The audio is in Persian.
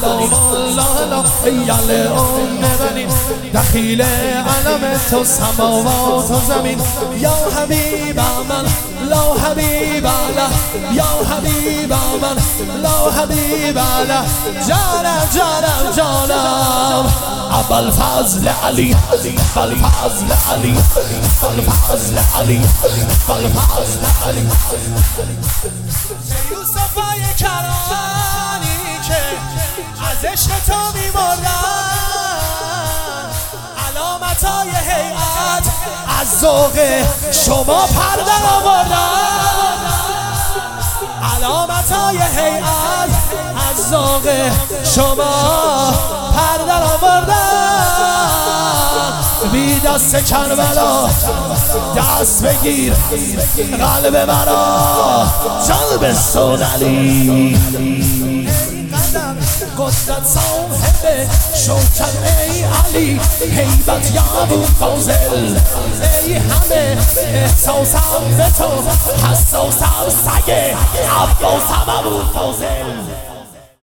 سلام الله یل بنی دخیل علم تو سماوات و زمین یا حبیب من لا حبیب له یا حبیب من لا حبیب له جانم جانم جانم ابوالفضل علی ابوالفضل علی ابوالفضل علی ابوالفضل علی یوسفای کرانی که از عشق تو می‌مردن علامتای هیئت از ذوق شما پر در آوردن علامتای هیئت از ذوق شما پر در آوردن بی دست کربلا دست بگیر قلب مرا جان بستون علی قدرت صاحب شوکت ای علی هیبت یا ابوالفضل ای همه احساسم به تو حساسم سگ عباسم ابوالفضل